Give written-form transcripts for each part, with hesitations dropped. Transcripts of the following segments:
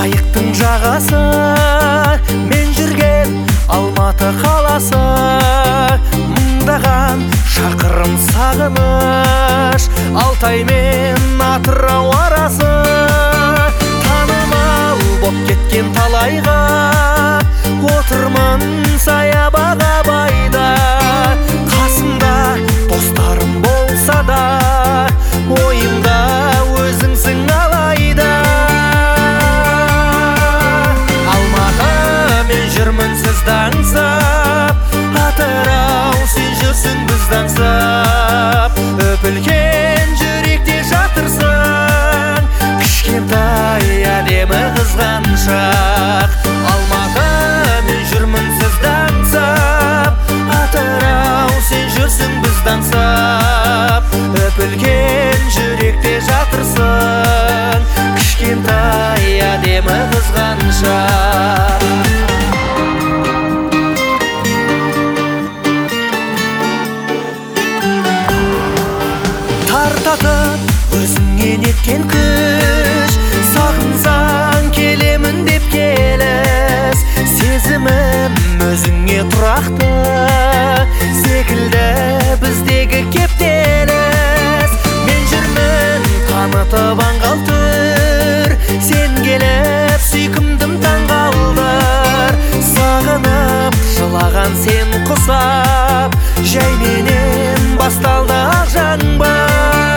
Қайықтың жағасы мен жүрген Алматы қаласы, мыңдаған шақырым сағыныш, Алтай мен Атырау арасы. Танымал боп кеткен талайға отырмын саябақ абайда. Қасымда достарым болса да, ойымда өзіңсің алайда. Алматы мен жүрмін сізді аңсап, Атырау сен жүрсің бізді аңсап. Өпілген жүректе жатырсың, кішкентай әдемі қызғаншақ. Алматы мен жүрмін сізді аңсап, Атырау сен жүрсің бізді аңсап. Өпілген жүректе жатырсың, кішкентай әдемі қызғаншақ. Тартатын өзіңе неткен күш, сағынсаң келемін деп келіс. Сезімім өзіңе тұрақты, секілді біздегі кептеліс. Мен жүрмін танытып аңғал түр, сен келіп сүйкімдім таңғалдыр. Сағынып жылаған сен құсап, жайменен басталды ақ жаңбыр.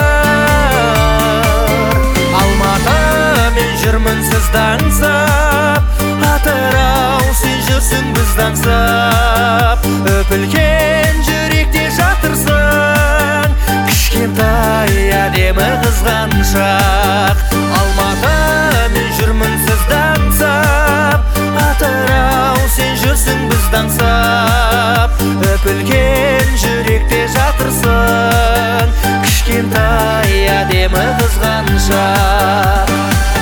Алматы мен жүрмін сізді аңсап, Атырау сен жүрсің бізді аңсап. Өпілген жүректе жатырсың, кішкентай әдемі қызғаншақ. Алматы мен жүрмін сізді аңсап, Атырау сен жүрсің бізді аңсап. Өпілген жүректе жатырсың, кішкентай әдемі қызғаншақ.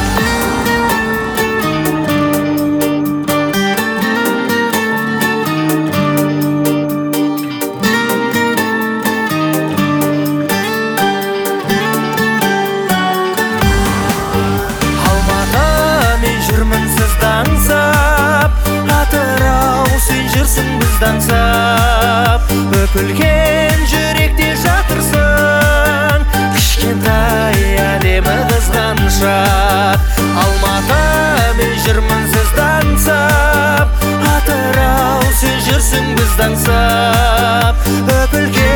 Алматы мен жүрмін сізді аңсап, Атырау сен жүрсің бізді аңсап. Өпілген жүректе жатырсың, кішкентай әдемі қызғаншақ. Алматы мен жүрмін сізді аңсап, Атырау сен жүрсің бізді аңсап. Өпілген